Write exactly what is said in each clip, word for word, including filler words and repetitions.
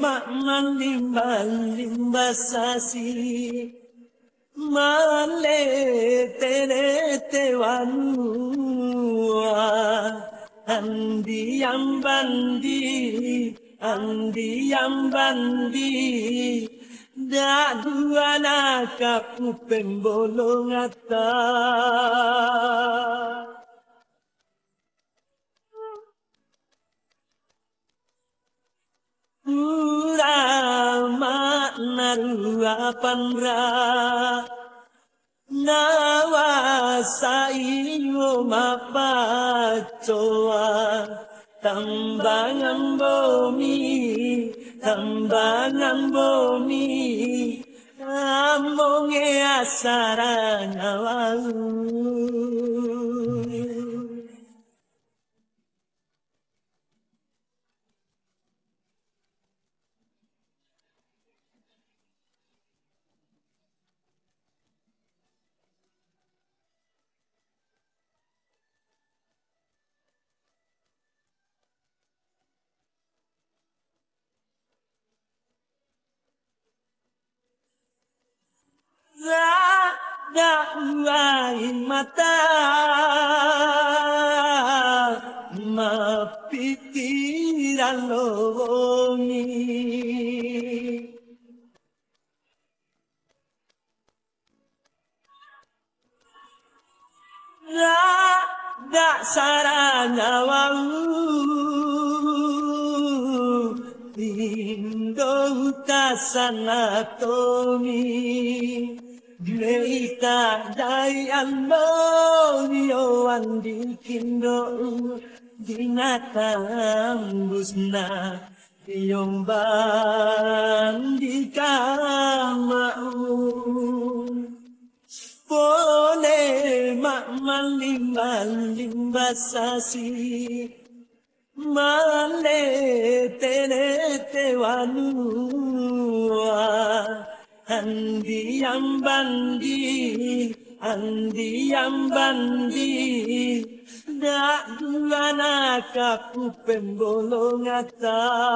malimba sasi male tere te wanua andi ambandi andi ambandi da duana kapu pembolongata Urama narua panra Nawasaiyo mapacoa Tambangan bumi Tambangan bumi Amonge asaranya wau Dakwai mata mapikiran longi Rada sarana wau Indong kasanatomi Greita dai ammonio andikindo dinatang busna diomban di kamau Pone mak malimba limba sasi male tene te wanua Andi ambandi, andi ambandi, da duana kapu pembolongata.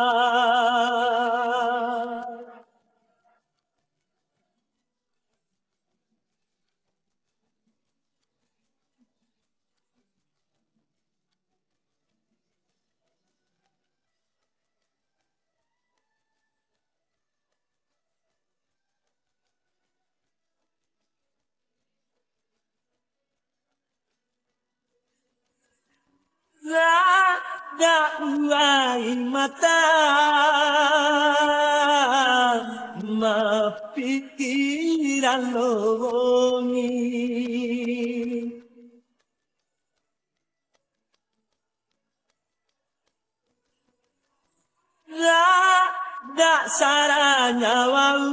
Dakwai mata mapikiran longi Rada saranya wau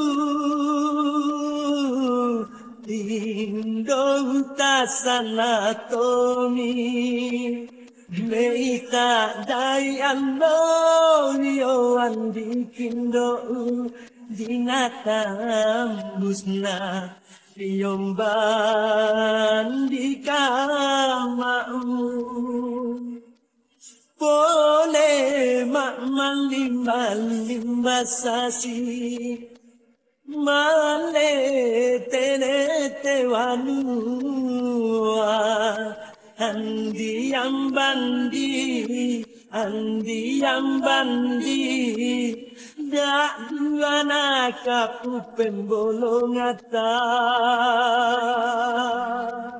Indong tasanatomi Greita dai ammonio andikindo dinatang busna diomban di kamau Pone mak malimba limba sasi male tene te wanua Andi ambandi, andi ambandi, da duana kapu pembolongata.